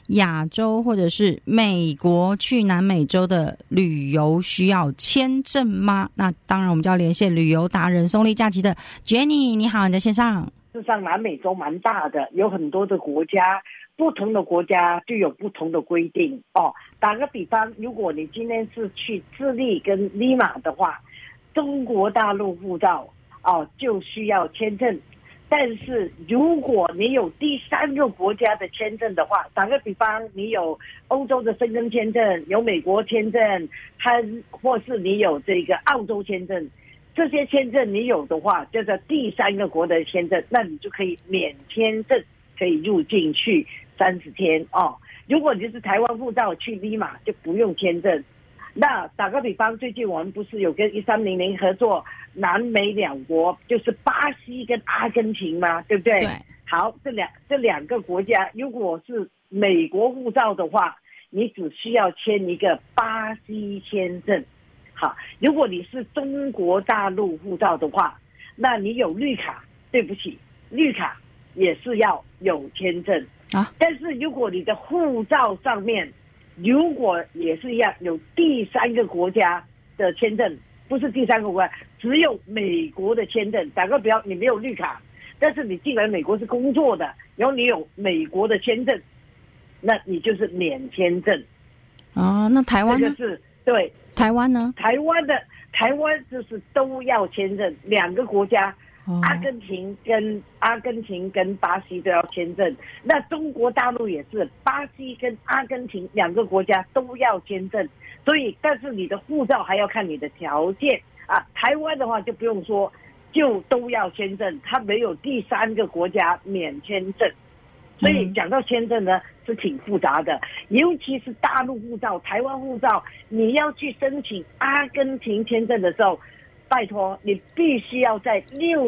亚洲或者是美国去南美洲的旅游需要签证吗？那当然我们就要连线旅游达人松利假期的 Jenny， 你好，你在线上。 事实上南美洲蛮大的，有很多的国家，不同的国家就有不同的规定哦。打个比方，如果你今天是去智利跟利马的话，中国大陆护照哦就需要签证。但是如果你有第三个国家的签证的话，打个比方，你有欧洲的申根签证，有美国签证，或是你有这个澳洲签证，这些签证你有的话，叫做第三个国的签证，那你就可以免签证，可以入境去30天哦。如果你是台湾护照去利马就不用签证。那打个比方，最近我们不是有跟1300合作南美2国，就是巴西跟阿根廷吗？对不对？ 对。 好，这两个国家，如果是美国护照的话，你只需要签一个巴西签证。好，如果你是中国大陆护照的话，那你有绿卡，对不起，绿卡也是要有签证啊。但是如果你的护照上面如果也是一样有第三个国家的签证，不是第三个国家，只有美国的签证。打个比方，你没有绿卡，但是你进来美国是工作的，然后你有美国的签证，那你就是免签证。 哦，那台湾呢？ 这个是对。 台湾呢？ 台湾就是都要签证，两个国家。阿根廷跟巴西都要签证，那中国大陆也是，巴西跟阿根廷两个国家都要签证，所以但是你的护照还要看你的条件啊。台湾的话就不用说，就都要签证，它没有第三个国家免签证，所以讲到签证呢是挺复杂的，尤其是大陆护照、台湾护照，你要去申请阿根廷签证的时候，拜托，你必须要在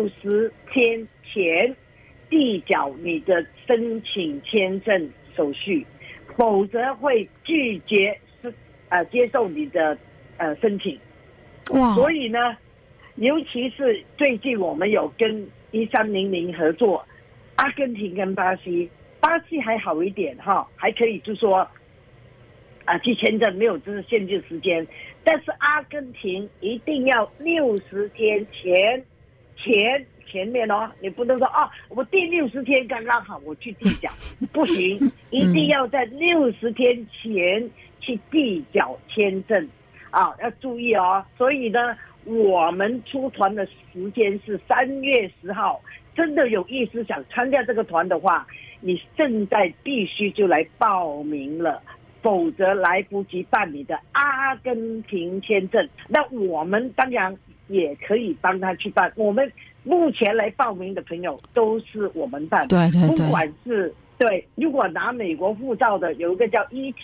60天前递缴你的申请签证手续，否则会拒绝接受你的申请。哇！所以呢，尤其是最近我们有跟1300合作，阿根廷跟巴西还好一点哈，还可以就说去签证没有就是限制时间，但是阿根廷一定要60天前面哦，你不能说我第60天刚刚好我去递缴，不行，一定要在60天前去递缴签证啊，要注意哦。所以呢，我们出团的时间是3月10号，真的有意思想参加这个团的话，你现在必须就来报名了。否则来不及办理的阿根廷签证，那我们当然也可以帮他去办。我们目前来报名的朋友都是我们办， 对对对， 不管是对，如果拿美国护照的，有一个叫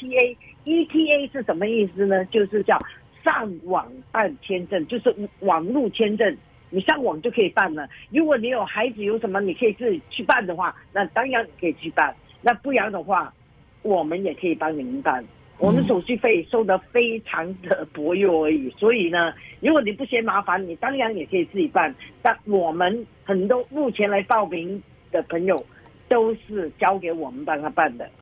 ETA 是什么意思呢？就是叫上网办签证，就是网络签证，你上网就可以办了。如果你有孩子有什么，你可以自己去办的话，那当然可以去办。那不然的话，我们也可以帮您办，我们手续费收得非常的薄弱而已。所以呢，如果你不嫌麻烦，你当然也可以自己办。但我们很多目前来报名的朋友都是交给我们帮他办的。